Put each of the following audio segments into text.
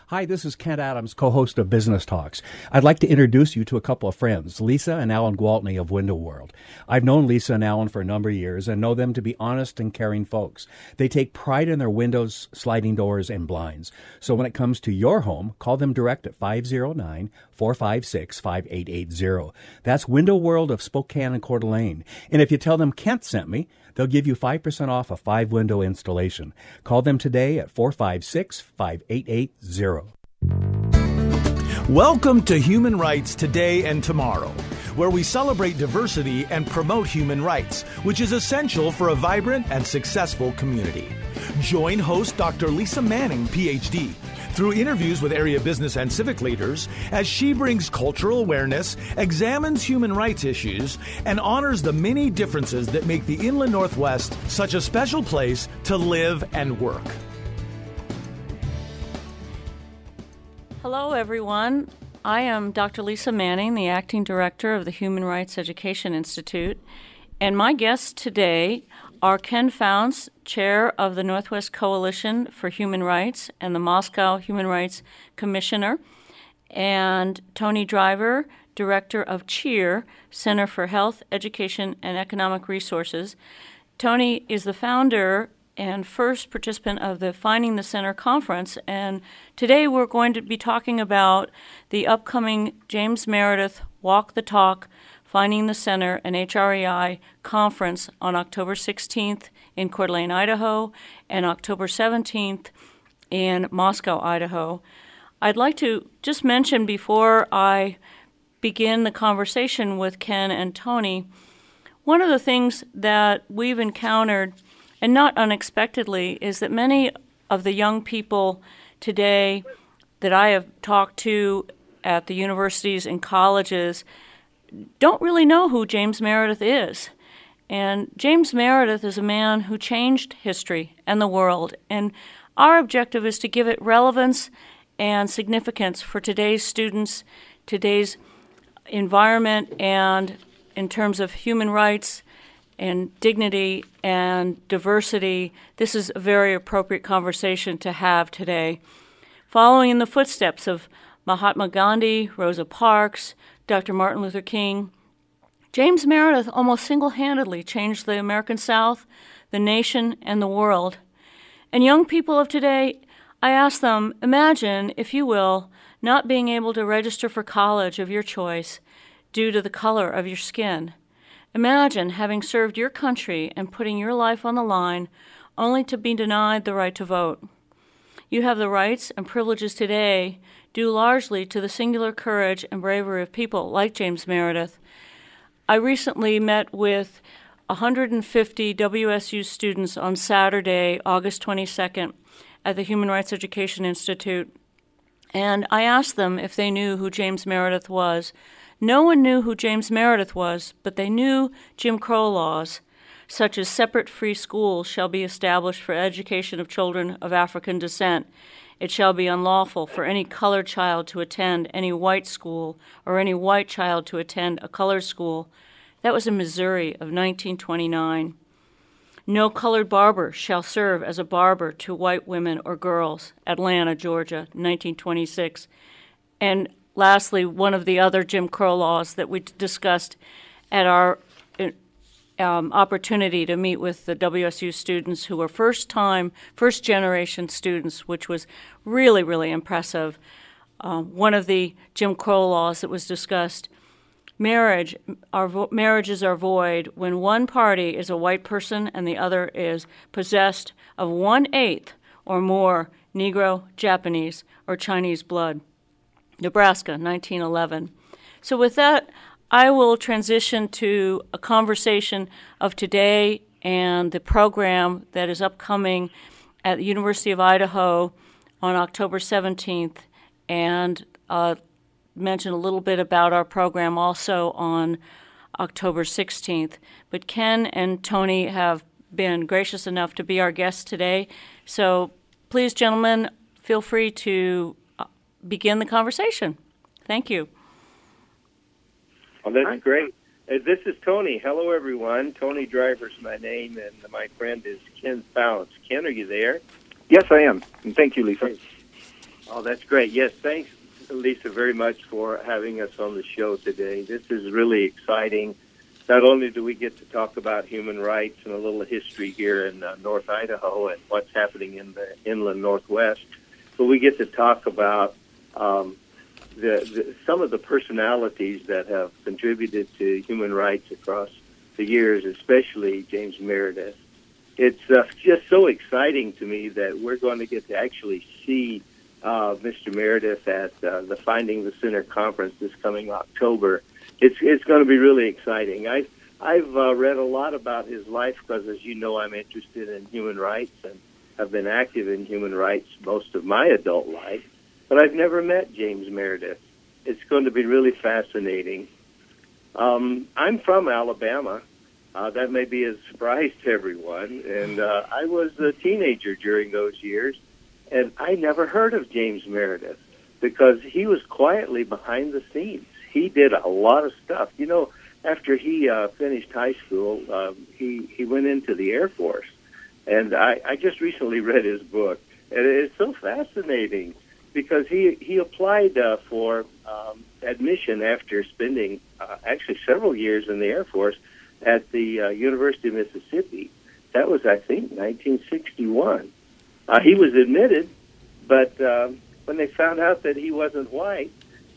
Hi, this is Kent Adams, co-host of Business Talks. I'd like to introduce you to a couple of friends, Lisa and Alan Gwaltney of Window World. I've known Lisa and Alan for a number of years and know them to be honest and caring folks. They take pride in their windows, sliding doors, and blinds. So when it comes to your home, call them direct at 509-456-5880. That's Window World of Spokane and Coeur d'Alene. And if you tell them Kent sent me, they'll give you 5% off a 5-window installation. Call them today at 456-5880. Welcome to Human Rights Today and Tomorrow, where we celebrate diversity and promote human rights, which is essential for a vibrant and successful community. Join host Dr. Lisa Manning, Ph.D., through interviews with area business and civic leaders as she brings cultural awareness, examines human rights issues, and honors the many differences that make the Inland Northwest such a special place to live and work. Hello, everyone. I am Dr. Lisa Manning, the Acting Director of the Human Rights Education Institute, and my guests today are Ken Founts, Chair of the Northwest Coalition for Human Rights and the Moscow Human Rights Commissioner, and Tony Driver, Director of CHEER, Center for Health, Education, and Economic Resources. Tony is the founder and first participant of the Finding the Center conference, and today we're going to be talking about the upcoming James Meredith Walk the Talk, Finding the Center, and HREI conference on October 16th in Coeur d'Alene, Idaho, and October 17th in Moscow, Idaho. I'd like to just mention before I begin the conversation with Ken and Tony, one of the things that we've encountered, and not unexpectedly, is that many of the young people today that I have talked to at the universities and colleges don't really know who James Meredith is. And James Meredith is a man who changed history and the world. And our objective is to give it relevance and significance for today's students, today's environment, and in terms of human rights and dignity and diversity. This is a very appropriate conversation to have today. Following in the footsteps of Mahatma Gandhi, Rosa Parks, Dr. Martin Luther King, James Meredith almost single-handedly changed the American South, the nation, and the world. And young people of today, I ask them, imagine, if you will, not being able to register for college of your choice due to the color of your skin. Imagine having served your country and putting your life on the line only to be denied the right to vote. You have the rights and privileges today due largely to the singular courage and bravery of people like James Meredith. I recently met with 150 WSU students on Saturday, August 22nd, at the Human Rights Education Institute, and I asked them if they knew who James Meredith was. No one knew who James Meredith was, but they knew Jim Crow laws, such as separate free schools shall be established for education of children of African descent. It shall be unlawful for any colored child to attend any white school or any white child to attend a colored school. That was in Missouri of 1929. No colored barber shall serve as a barber to white women or girls. Atlanta, Georgia, 1926. And lastly, one of the other Jim Crow laws that we discussed at our opportunity to meet with the WSU students who were first-generation students, which was really, really impressive. One of the Jim Crow laws that was discussed, marriages are void when one party is a white person and the other is possessed of 1/8 or more Negro, Japanese, or Chinese blood. Nebraska, 1911. So with that, I will transition to a conversation of today and the program that is upcoming at the University of Idaho on October 17th, and mention a little bit about our program also on October 16th. But Ken and Tony have been gracious enough to be our guests today. So please, gentlemen, feel free to begin the conversation. Thank you. Well, that's great. This is Tony. Hello, everyone. Tony Driver's my name, and my friend is Ken Founts. Ken, are you there? Yes, I am. And thank you, Lisa. Oh, that's great. Yes, thanks, Lisa, very much for having us on the show today. This is really exciting. Not only do we get to talk about human rights and a little history here in North Idaho and what's happening in the inland Northwest, but we get to talk about some of the personalities that have contributed to human rights across the years, especially James Meredith. It's just so exciting to me that we're going to get to actually see Mr. Meredith at the Finding the Sinner conference this coming October. It's going to be really exciting. I've read a lot about his life because, as you know, I'm interested in human rights and have been active in human rights most of my adult life. But I've never met James Meredith. It's going to be really fascinating. I'm from Alabama. That may be a surprise to everyone. And I was a teenager during those years, and I never heard of James Meredith because he was quietly behind the scenes. He did a lot of stuff. You know, after he finished high school, he went into the Air Force. And I just recently read his book, and it's so fascinating because he applied for admission after spending actually several years in the Air Force at the University of Mississippi. That was, I think, 1961. He was admitted, but when they found out that he wasn't white,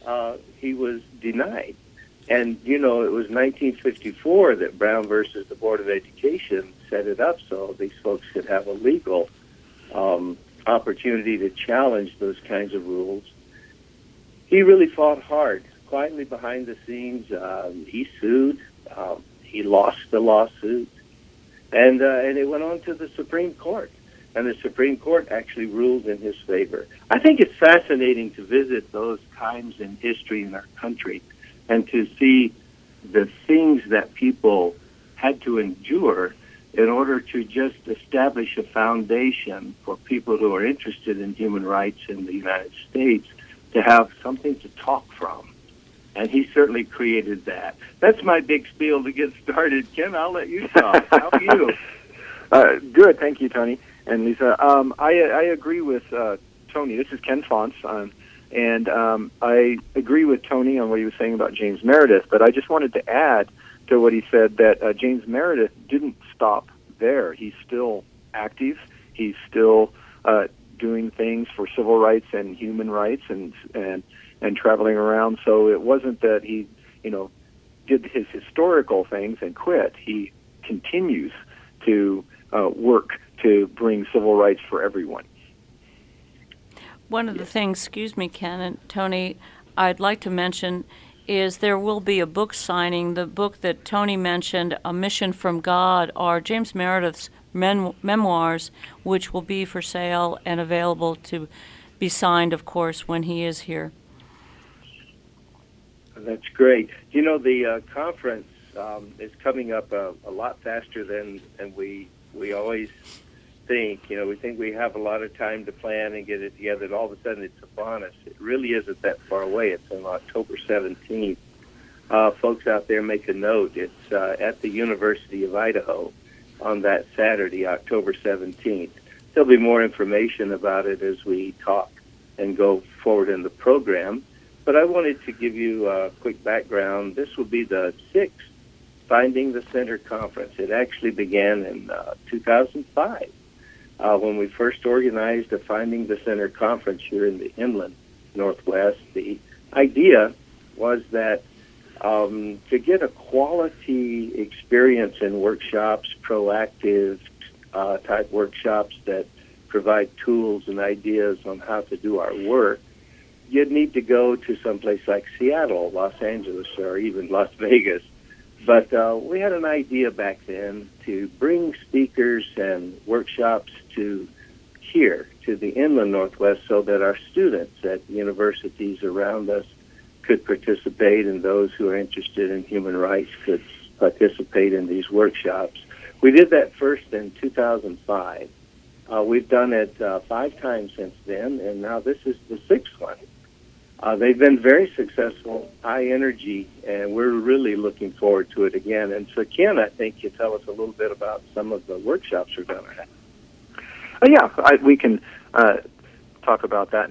he was denied. And, you know, it was 1954 that Brown versus the Board of Education set it up so these folks could have a legal opportunity to challenge those kinds of rules. He really fought hard, quietly behind the scenes. He sued. He lost the lawsuit. And it went on to the Supreme Court. And the Supreme Court actually ruled in his favor. I think it's fascinating to visit those times in history in our country and to see the things that people had to endure in order to just establish a foundation for people who are interested in human rights in the United States to have something to talk from. And he certainly created that. That's my big spiel to get started. Ken, I'll let you talk. How are you? Good, thank you, Tony and Lisa. I agree with Tony. This is Ken Fonce, and I agree with Tony on what he was saying about James Meredith, but I just wanted to add to what he said that James Meredith didn't stop there. He's still active. He's still doing things for civil rights and human rights and traveling around. So it wasn't that he, did his historical things and quit. He continues to work to bring civil rights for everyone. One of the things, excuse me, Ken and Tony, I'd like to mention is there will be a book signing. The book that Tony mentioned, A Mission from God, are James Meredith's memoirs, which will be for sale and available to be signed, of course, when he is here. That's great. The conference is coming up a lot faster than we always think. We think we have a lot of time to plan and get it together, and all of a sudden it's upon us. It really isn't that far away. It's on October 17th. Folks out there, make a note. It's at the University of Idaho on that Saturday, October 17th. There'll be more information about it as we talk and go forward in the program. But I wanted to give you a quick background. This will be the 6th Finding the Center Conference. It actually began in 2005 when we first organized a Finding the Center Conference here in the inland Northwest. The idea was that to get a quality experience in workshops, proactive type workshops that provide tools and ideas on how to do our work, you'd need to go to someplace like Seattle, Los Angeles, or even Las Vegas. But we had an idea back then to bring speakers and workshops to here, to the inland Northwest, so that our students at universities around us could participate, and those who are interested in human rights could participate in these workshops. We did that first in 2005. We've done it 5 times since then, and now this is the 6th one. They've been very successful, high energy, and we're really looking forward to it again. And so, Ken, I think you tell us a little bit about some of the workshops we're going to have. We can talk about that now.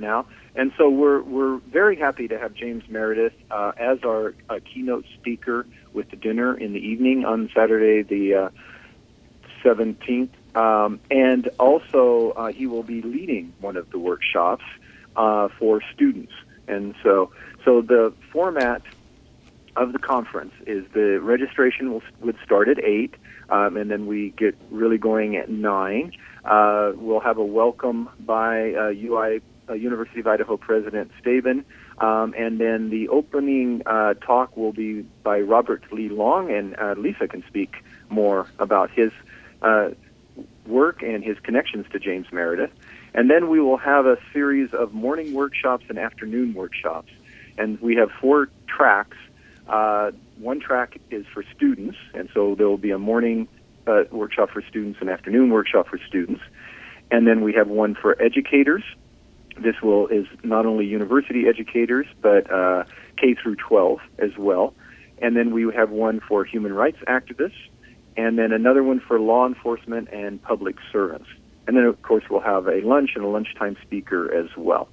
And so we're very happy to have James Meredith as our keynote speaker with the dinner in the evening on Saturday the 17th. And also he will be leading one of the workshops for students. And so the format of the conference is the registration would start at 8, and then we get really going at 9. We'll have a welcome by University of Idaho President Staben, and then the opening talk will be by Robert Lee Long, and Lisa can speak more about his work and his connections to James Meredith. And then we will have a series of morning workshops and afternoon workshops, and we have 4 tracks. One track is for students, and so there will be a morning workshop for students, an afternoon workshop for students. And then we have one for educators. This is not only university educators, but K through 12 as well. And then we have one for human rights activists, and then another one for law enforcement and public servants. And then, of course, we'll have a lunch and a lunchtime speaker as well.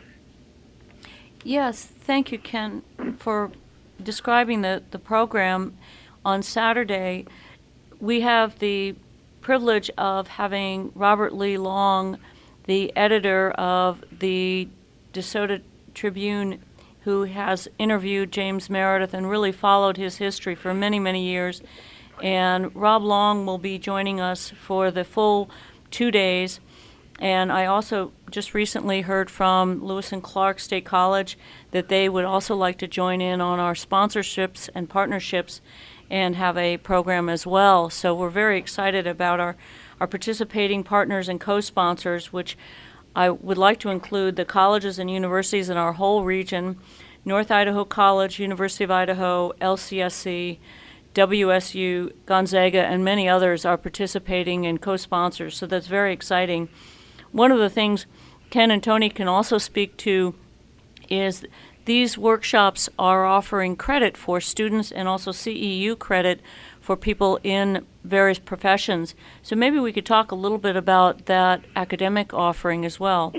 Yes, thank you, Ken, for describing the program. On Saturday, we have the privilege of having Robert Lee Long, the editor of the DeSoto Tribune, who has interviewed James Meredith and really followed his history for many, many years. And Rob Long will be joining us for the full 2 days. And I also just recently heard from Lewis and Clark State College that they would also like to join in on our sponsorships and partnerships and have a program as well. So we're very excited about our participating partners and co-sponsors, which I would like to include the colleges and universities in our whole region: North Idaho College, University of Idaho, LCSC, WSU, Gonzaga, and many others are participating and co-sponsors. So that's very exciting. One of the things Ken and Tony can also speak to is these workshops are offering credit for students and also CEU credit for people in various professions. So maybe we could talk a little bit about that academic offering as well.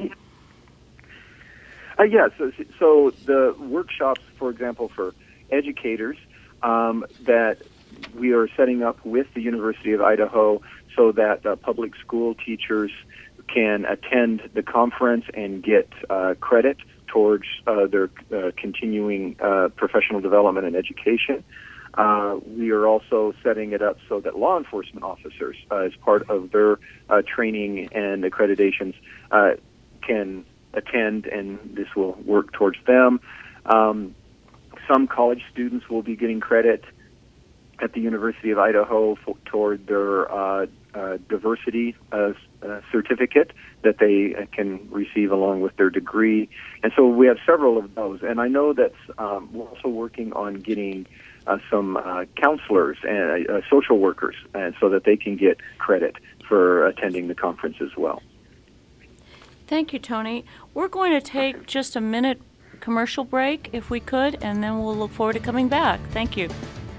Yes. So the workshops, for example, for educators that we are setting up with the University of Idaho so that public school teachers can attend the conference and get credit towards their continuing professional development and education. We are also setting it up so that law enforcement officers, as part of their training and accreditations, can attend, and this will work towards them. Some college students will be getting credit at the University of Idaho toward their diversity certificate that they can receive along with their degree. And so we have several of those. And I know that we're also working on getting some counselors and social workers, and so that they can get credit for attending the conference as well. Thank you, Tony. We're going to take just a minute commercial break, if we could, and then we'll look forward to coming back. Thank you.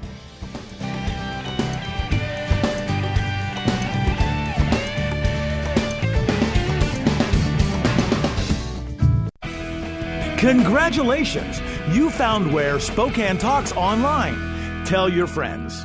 Congratulations! You found Where Spokane Talks online. Tell your friends.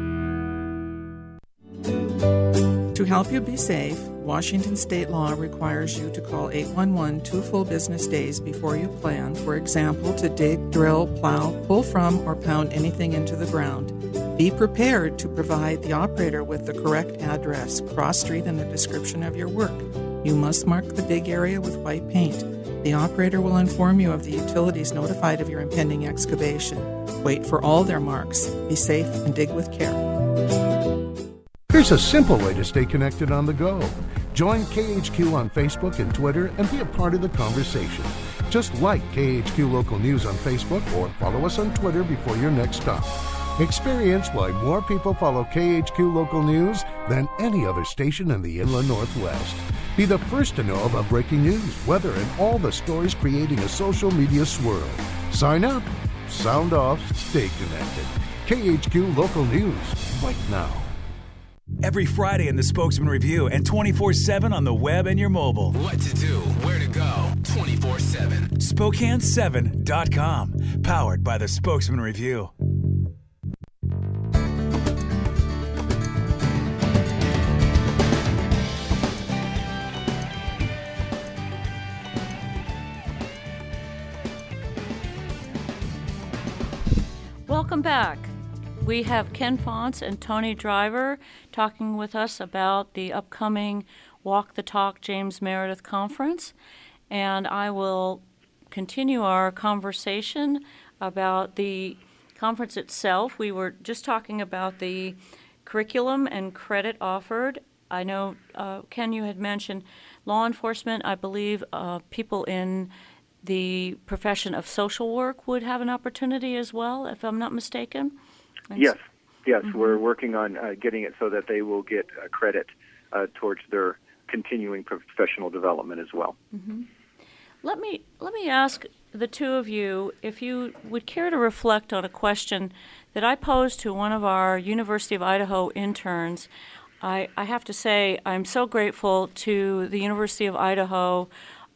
To help you be safe, Washington state law requires you to call 811 2 full business days before you plan, for example, to dig, drill, plow, pull from, or pound anything into the ground. Be prepared to provide the operator with the correct address, cross street, and a description of your work. You must mark the dig area with white paint. The operator will inform you of the utilities notified of your impending excavation. Wait for all their marks. Be safe and dig with care. Here's a simple way to stay connected on the go. Join KHQ on Facebook and Twitter and be a part of the conversation. Just like KHQ Local News on Facebook or follow us on Twitter before your next stop. Experience why more people follow KHQ Local News than any other station in the Inland Northwest. Be the first to know about breaking news, weather, and all the stories creating a social media swirl. Sign up, sound off, stay connected. KHQ Local News, right now. Every Friday in the Spokesman Review and 24/7 on the web and your mobile. What to do, where to go. 24/7. Spokane7.com. Powered by the Spokesman Review. Welcome back. We have Ken Fonce and Tony Driver talking with us about the upcoming Walk the Talk James Meredith Conference. And I will continue our conversation about the conference itself. We were just talking about the curriculum and credit offered. I know, Ken, you had mentioned law enforcement. I believe people in the profession of social work would have an opportunity as well, if I'm not mistaken. Yes. We're working on getting it so that they will get credit towards their continuing professional development as well. Mm-hmm. Let me ask the two of you if you would care to reflect on a question that I posed to one of our University of Idaho interns. I have to say I'm so grateful to the University of Idaho.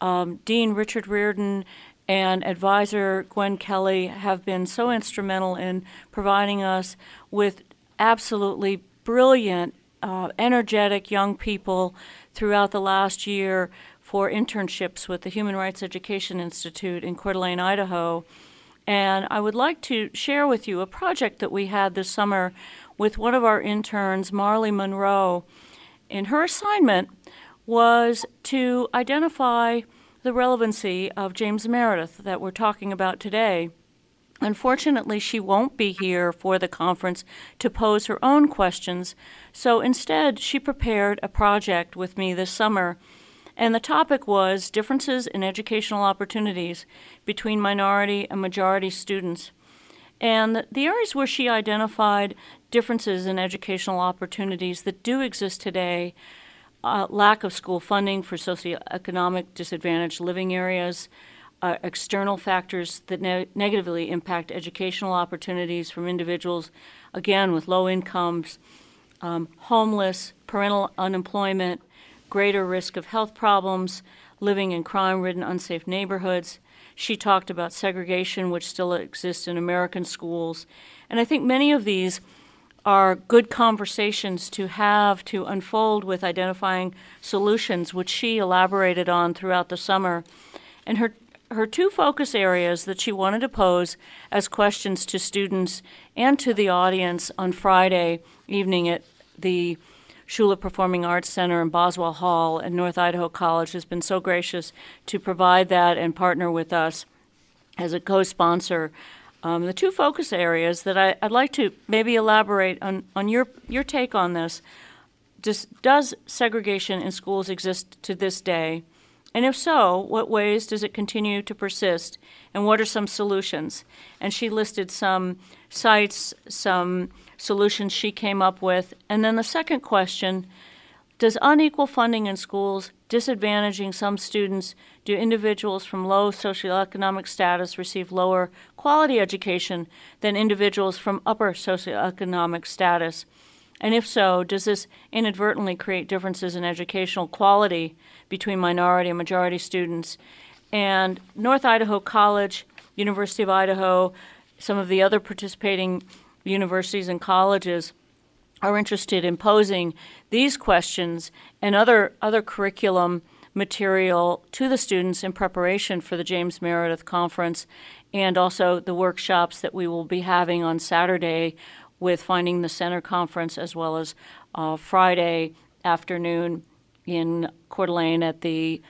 Dean Richard Reardon and advisor Gwen Kelly have been so instrumental in providing us with absolutely brilliant, energetic young people throughout the last year for internships with the Human Rights Education Institute in Coeur d'Alene, Idaho. And I would like to share with you a project that we had this summer with one of our interns, Marley Monroe. And her assignment was to identify the relevancy of James Meredith that we're talking about today. Unfortunately, she won't be here for the conference to pose her own questions, so instead she prepared a project with me this summer, and the topic was differences in educational opportunities between minority and majority students. And the areas where she identified differences in educational opportunities that do exist today: lack of school funding for socioeconomic disadvantaged living areas, external factors that negatively impact educational opportunities from individuals, again, with low incomes, homeless, parental unemployment, greater risk of health problems, living in crime-ridden, unsafe neighborhoods. She talked about segregation, which still exists in American schools. And I think many of these are good conversations to have to unfold with identifying solutions, which she elaborated on throughout the summer. And her two focus areas that she wanted to pose as questions to students and to the audience on Friday evening at the Shula Performing Arts Center in Boswell Hall, and North Idaho College has been so gracious to provide that and partner with us as a co-sponsor. The two focus areas that I'd like to maybe elaborate on your take on this. Does segregation in schools exist to this day? And if so, what ways does it continue to persist? And what are some solutions? And she listed some sites, some solutions she came up with. And then the second question, does unequal funding in schools disadvantaging some students, do individuals from low socioeconomic status receive lower quality education than individuals from upper socioeconomic status? And if so, does this inadvertently create differences in educational quality between minority and majority students? And North Idaho College, University of Idaho, some of the other participating universities and colleges are interested in posing these questions and other curriculum material to the students in preparation for the James Meredith Conference, and also the workshops that we will be having on Saturday with Finding the Center Conference, as well as Friday afternoon in Coeur d'Alene at the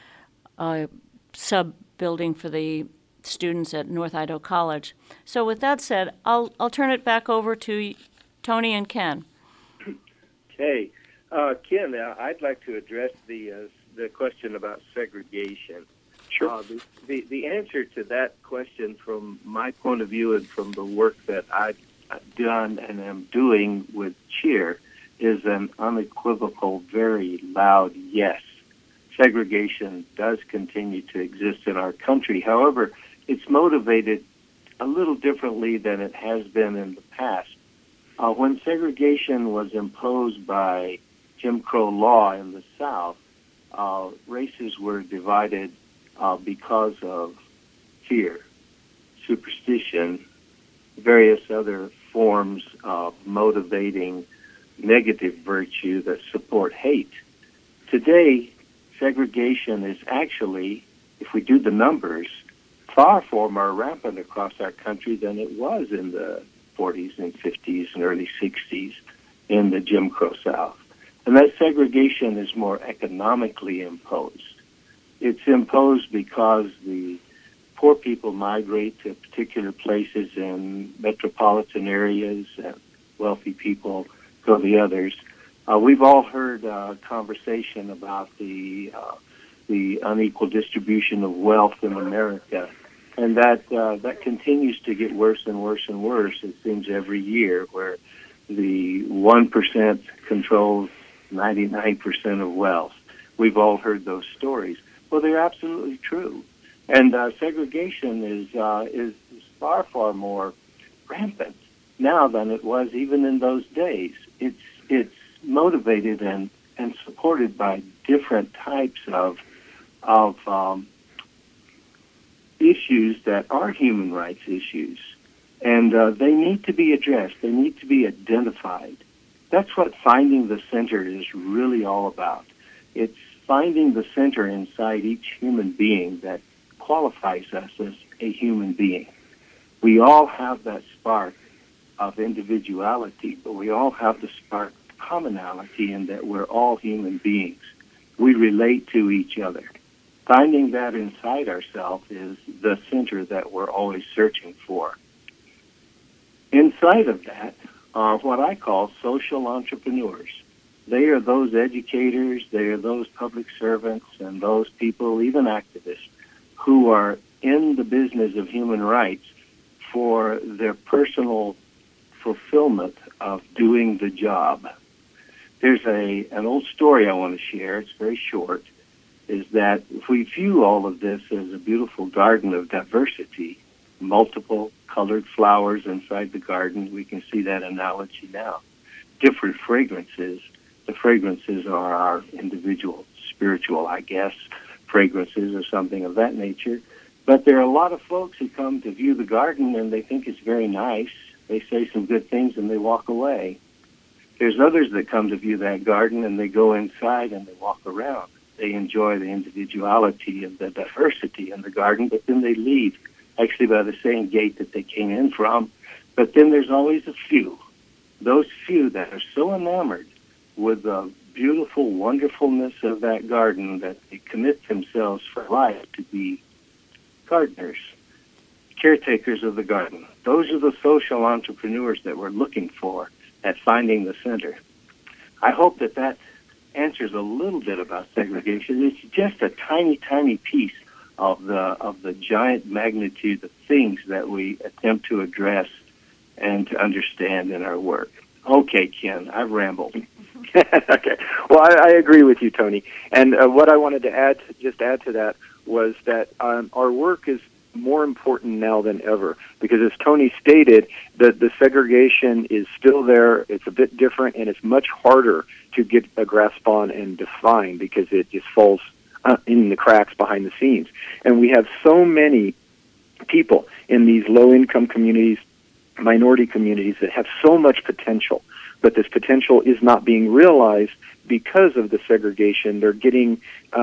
sub-building for the students at North Idaho College. So with that said, I'll turn it back over to Tony and Ken. Okay. Ken, I'd like to address the question about segregation. Sure. The answer to that question, from my point of view and from the work that I've done and am doing with CHEER, is an unequivocal, very loud yes. Segregation does continue to exist in our country. However, it's motivated a little differently than it has been in the past. When segregation was imposed by Jim Crow law in the South, races were divided because of fear, superstition, various other forms of motivating negative virtue that support hate. Today, segregation is actually, if we do the numbers, far more rampant across our country than it was in the 40s and 50s and early 60s in the Jim Crow South. And that segregation is more economically imposed. It's imposed because the poor people migrate to particular places in metropolitan areas, and wealthy people go to the others. We've all heard conversation about the unequal distribution of wealth in America, and that continues to get worse and worse and worse, it seems, every year, where the 1% controls 99% of wealth. We've all heard those stories. Well, they're absolutely true. And segregation is far more rampant now than it was even in those days. It's motivated and supported by different types of issues that are human rights issues, and they need to be addressed. They need to be identified. That's what Finding the Center is really all about. It's finding the center inside each human being that qualifies us as a human being. We all have that spark of individuality, but we all have the spark of commonality in that we're all human beings. We relate to each other. Finding that inside ourselves is the center that we're always searching for. Inside of that are what I call social entrepreneurs. They are those educators, they are those public servants, and those people, even activists, who are in the business of human rights for their personal fulfillment of doing the job. There's an old story I want to share. It's very short. Is that if we view all of this as a beautiful garden of diversity, multiple colored flowers inside the garden, we can see that analogy now. Different fragrances. The fragrances are our individual spiritual, I guess, fragrances or something of that nature. But there are a lot of folks who come to view the garden and they think it's very nice. They say some good things and they walk away. There's others that come to view that garden and they go inside and they walk around. They enjoy the individuality and the diversity in the garden, but then they leave, actually by the same gate that they came in from. But then there's always a few, those few that are so enamored with the beautiful wonderfulness of that garden that they commit themselves for life to be gardeners, caretakers of the garden. Those are the social entrepreneurs that we're looking for at Finding the Center. I hope that answers a little bit about segregation. It's just a tiny, tiny piece of the giant magnitude of things that we attempt to address and to understand in our work. Okay, Ken, I've rambled. Okay. Well, I agree with you, Tony. And what I wanted to add to that was that our work is more important now than ever, because as Tony stated, the segregation is still there. It's a bit different, and it's much harder to get a grasp on and define because it just falls in the cracks behind the scenes. And we have so many people in these low-income communities, minority communities that have so much potential, but this potential is not being realized because of the segregation. They're getting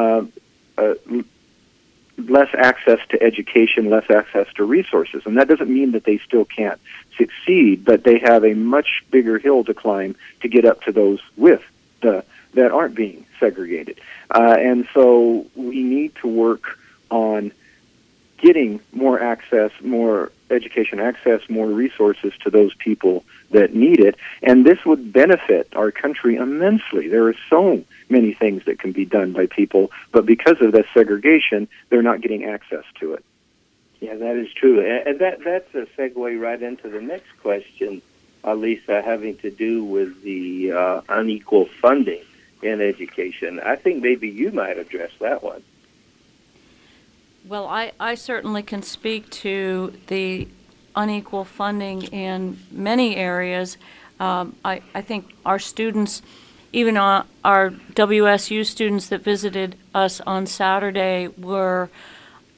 less access to education, less access to resources. And that doesn't mean that they still can't succeed, but they have a much bigger hill to climb to get up to those that aren't being segregated. And so we need to work on getting more access, more education access, more resources to those people that need it. And this would benefit our country immensely. There are so many things that can be done by people, but because of that segregation, they're not getting access to it. Yeah, that is true. And that's a segue right into the next question, Lisa, having to do with the unequal funding in education. I think maybe you might address that one. Well, I certainly can speak to the unequal funding in many areas. I think our students, even our WSU students that visited us on Saturday, were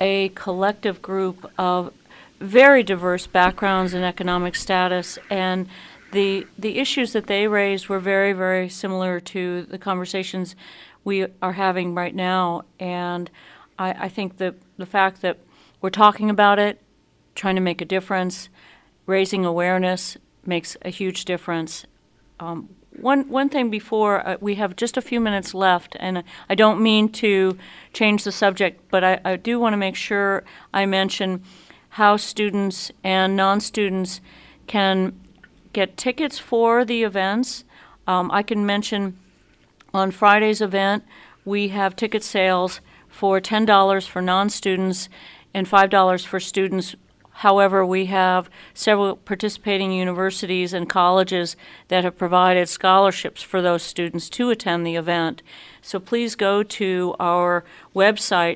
a collective group of very diverse backgrounds and economic status, and the issues that they raised were very, very similar to the conversations we are having right now. And I think the fact that we're talking about it, trying to make a difference, raising awareness makes a huge difference. One thing before, we have just a few minutes left, and I don't mean to change the subject, but I do want to make sure I mention how students and non-students can get tickets for the events. I can mention on Friday's event, we have ticket sales for $10 for non-students and $5 for students. However, we have several participating universities and colleges that have provided scholarships for those students to attend the event. So please go to our website,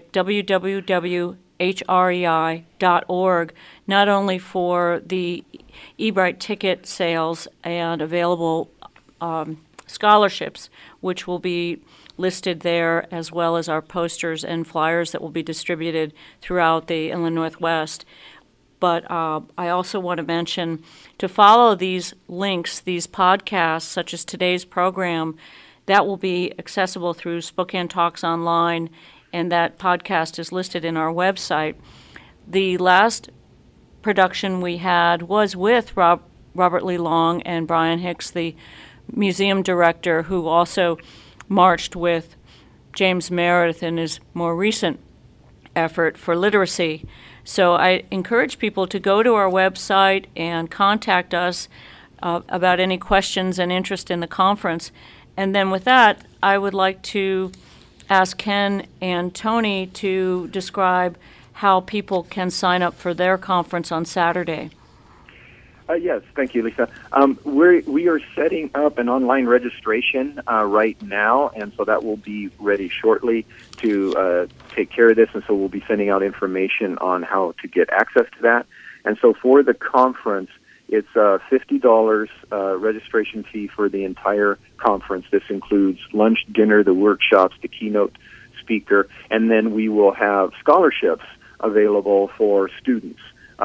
www.hrei.org, not only for the eBrite ticket sales and available scholarships, which will be listed there, as well as our posters and flyers that will be distributed throughout the Inland Northwest. But I also want to mention to follow these links, these podcasts, such as today's program, that will be accessible through Spokane Talks Online, and that podcast is listed in our website. The last production we had was with Robert Lee Long and Brian Hicks, the museum director, who also marched with James Meredith in his more recent effort for literacy. So I encourage people to go to our website and contact us about any questions and interest in the conference. And then with that, I would like to ask Ken and Tony to describe how people can sign up for their conference on Saturday. Yes, thank you, Lisa. We are setting up an online registration right now, and so that will be ready shortly to take care of this, and so we'll be sending out information on how to get access to that. And so for the conference, it's $50 registration fee for the entire conference. This includes lunch, dinner, the workshops, the keynote speaker, and then we will have scholarships available for students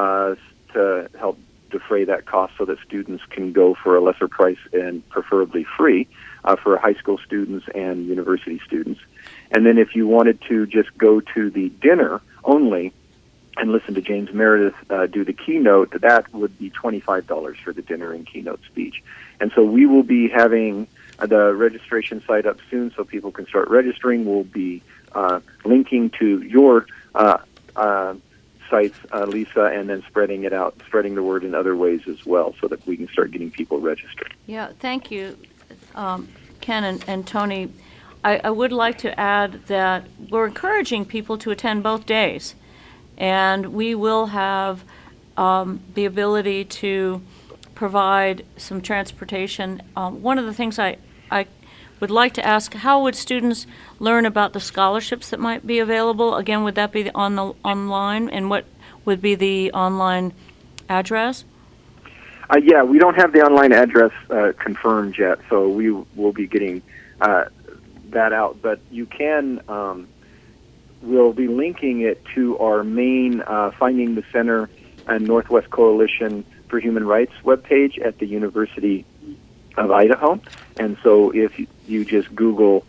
to help defray that cost so that students can go for a lesser price and preferably free for high school students and university students. And then if you wanted to just go to the dinner only and listen to James Meredith do the keynote, that would be $25 for the dinner and keynote speech. And so we will be having the registration site up soon so people can start registering. We'll be linking to your sites, Lisa, and then spreading it out, spreading the word in other ways as well so that we can start getting people registered. Yeah, thank you, Ken and Tony. I would like to add that we're encouraging people to attend both days, and we will have the ability to provide some transportation. One of the things I would like to ask, how would students learn about the scholarships that might be available? Again, would that be on the online, and what would be the online address? Yeah, we don't have the online address confirmed yet, so we will be getting that out. But you can, we'll be linking it to our main Finding the Center and Northwest Coalition for Human Rights webpage at the University of Idaho. And so if you just Google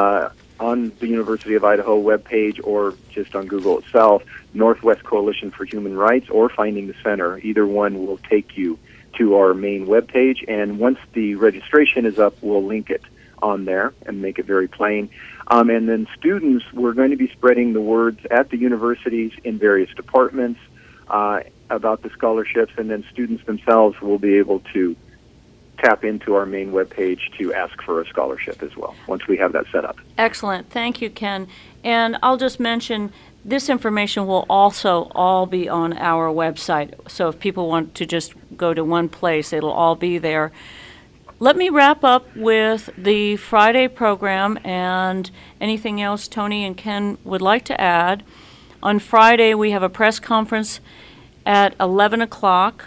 on the University of Idaho webpage or just on Google itself, Northwest Coalition for Human Rights or Finding the Center, either one will take you to our main webpage. And once the registration is up, we'll link it on there and make it very plain. And then students, we're going to be spreading the words at the universities in various departments about the scholarships, and then students themselves will be able to tap into our main webpage to ask for a scholarship as well, once we have that set up. Excellent. Thank you, Ken. And I'll just mention this information will also all be on our website. So if people want to just go to one place, it'll all be there. Let me wrap up with the Friday program and anything else Tony and Ken would like to add. On Friday, we have a press conference at 11 o'clock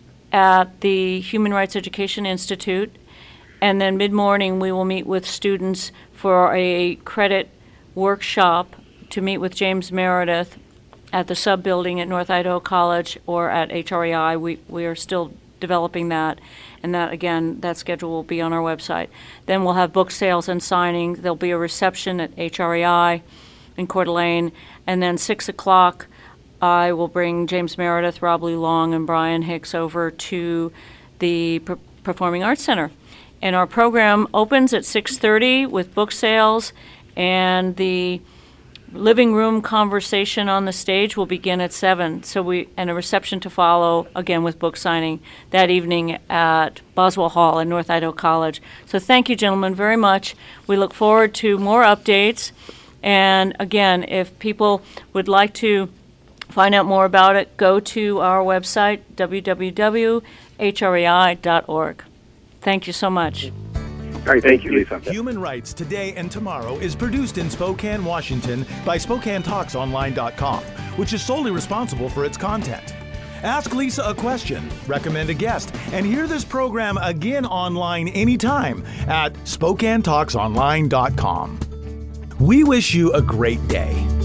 at the Human Rights Education Institute, and then mid-morning we will meet with students for a credit workshop to meet with James Meredith at the sub-building at North Idaho College or at HREI. We are still developing that, and that, again, that schedule will be on our website. Then we'll have book sales and signing. There'll be a reception at HREI in Coeur d'Alene, and then 6 o'clock I will bring James Meredith, Rob Lee Long, and Brian Hicks over to the Performing Arts Center. And our program opens at 6:30 with book sales, and the living room conversation on the stage will begin at 7. And a reception to follow, again with book signing, that evening at Boswell Hall in North Idaho College. So thank you, gentlemen, very much. We look forward to more updates. And again, if people would like to find out more about it, go to our website, www.hrei.org. Thank you so much. All right, thank you, Lisa. Human Rights Today and Tomorrow is produced in Spokane, Washington by SpokaneTalksOnline.com, which is solely responsible for its content. Ask Lisa a question, recommend a guest, and hear this program again online anytime at SpokaneTalksOnline.com. We wish you a great day.